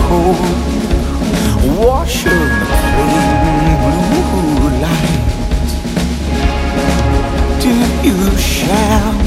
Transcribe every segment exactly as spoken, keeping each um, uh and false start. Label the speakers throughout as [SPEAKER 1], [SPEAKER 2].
[SPEAKER 1] cold, washing the plain blue light. Did you shout?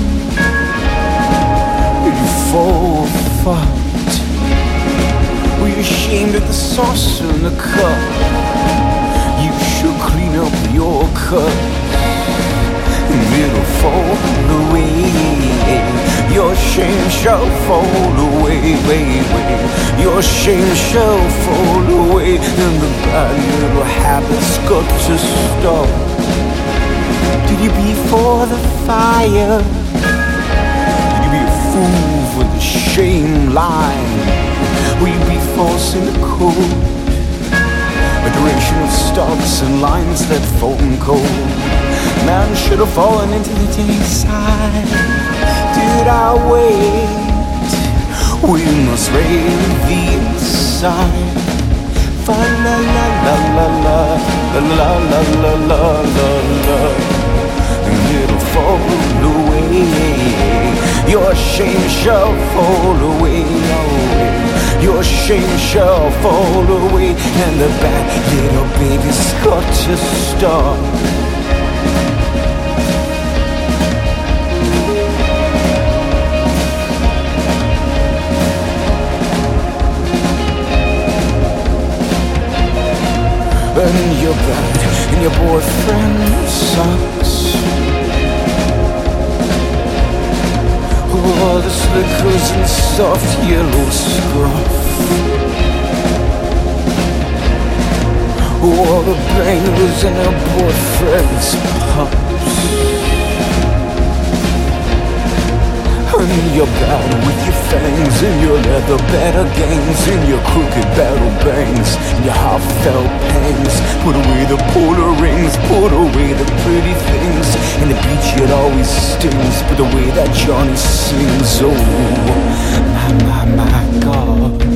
[SPEAKER 1] Did you fall apart? Were you ashamed of the sauce and the cup? You should clean up your cup. It'll fall away. Your shame shall fall away, way, way. Your shame shall fall away, and the bad little habits got to stop. Did you be for the fire? Did you be a fool for the shame line? Will you be false in the cold? A duration of stops and lines that fall cold. Man should have fallen into the dayside. Did I wait? We must raid the inside. Fa la la la la la la la la la la la. And it'll fall away. Your shame shall fall away. Your shame shall fall away, and the bad little baby's got to stop. And you're bad, and your boyfriend sucks. Oh, the slickers and soft yellow scruff. Oh, the bangers and her boyfriend's pups. And you're bad with your fangs and your leather better gangs and your crooked battle bangs and your heartfelt pangs. Put away the polar rings, put away the pretty things, and the beach it always stings. But the way that Johnny sings, oh my, my, my God.